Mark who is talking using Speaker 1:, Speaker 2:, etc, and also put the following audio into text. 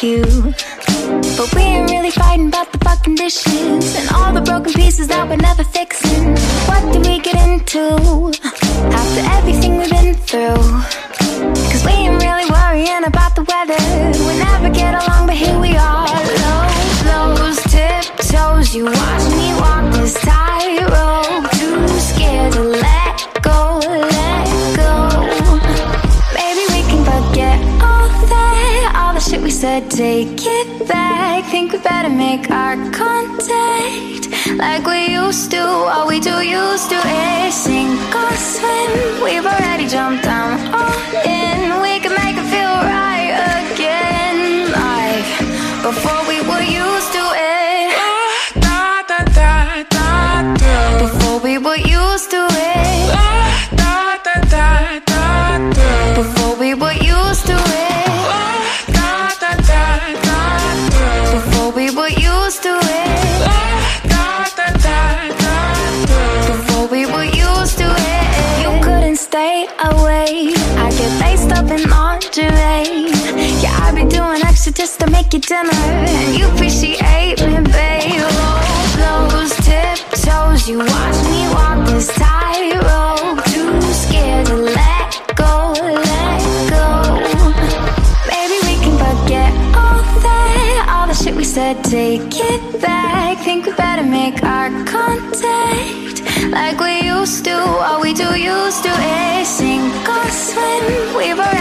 Speaker 1: you. But we ain't really fighting about the fucking dishes and all the broken pieces that we're never fixing. What did we get into after everything we've been through? Cause we ain't really worrying about the weather. We never get along, but here we are. Those tiptoes, you watch me walk this tightrope. Too scared to let go, let go. Maybe we can forget all that, all the shit we said, take it back. Think we better make our contact like we used to. All we do used to is sink or swim. We've already jumped down all in. We can make it feel right again, like before we were used to it. Before we were used to it. Before we were used to it. Before we were used to it. Before we were used to it. You couldn't stay away. I get laced up in lingerie. Yeah, I'd be doing extra just to make you dinner, and you appreciate me, babe. Those tiptoes, you watch me walk this tightrope. Too scared to let go, let go. Maybe we can forget all that, all the shit we said, take it back. Think we better make our contact like we used to. All we do used to is sink or swim. We've